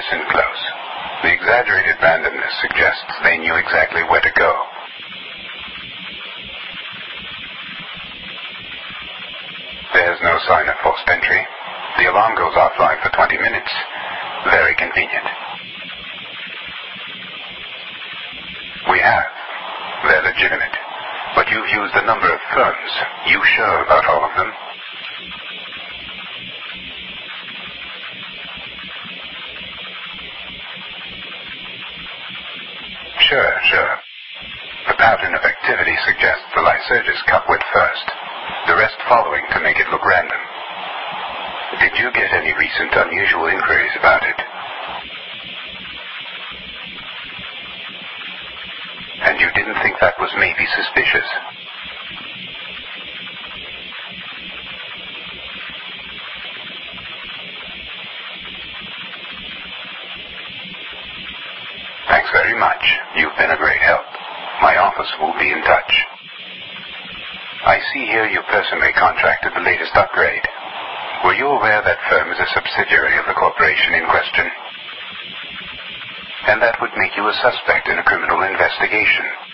Listen close. The exaggerated randomness suggests they knew exactly where to go. There's no sign of forced entry. The alarm goes offline for 20 minutes. Very convenient. We have. They're legitimate. But you've used a number of firms. You sure about all of them? Sure. The pattern of activity suggests the Lycurgus Cup went first, the rest following to make it look random. Did you get any recent unusual inquiries about it? And you didn't think that was maybe suspicious? Thanks very much. You've been a great help. My office will be in touch. I see here you personally contracted the latest upgrade. Were you aware that firm is a subsidiary of the corporation in question? And that would make you a suspect in a criminal investigation.